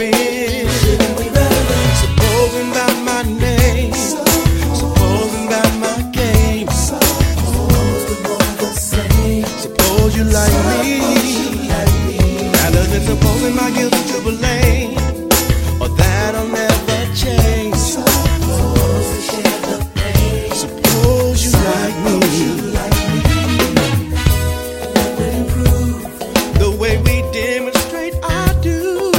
win. Supposing by my name, supposing by my game. Suppose you like me, rather than supposing my guilt to blame, or that I'll never change. Suppose you like me. The way we demonstrate I do,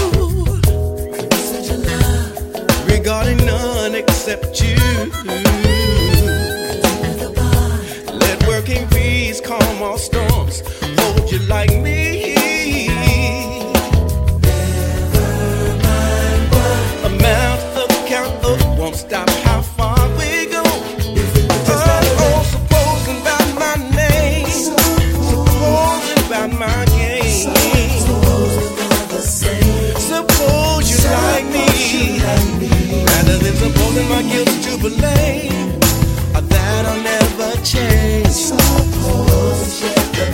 regarding none except you. Let working peace calm all storms. Hold you like me. Amount of count of won't stop how far we go. Oh, supposing by my name, supposing by my game. Suppose you like me, rather than supposing my guilt to blame, or that I'll never change. Suppose you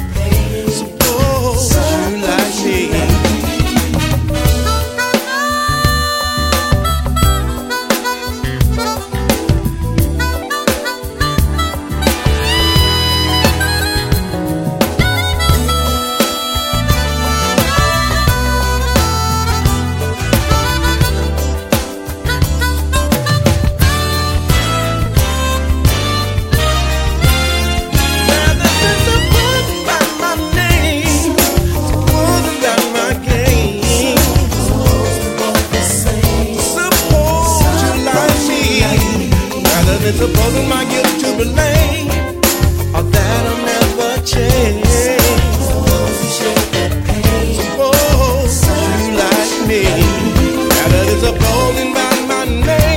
like me. Supposing my guilt to blame, or that I'll never change. Suppose you like me, rather than supposing by my name.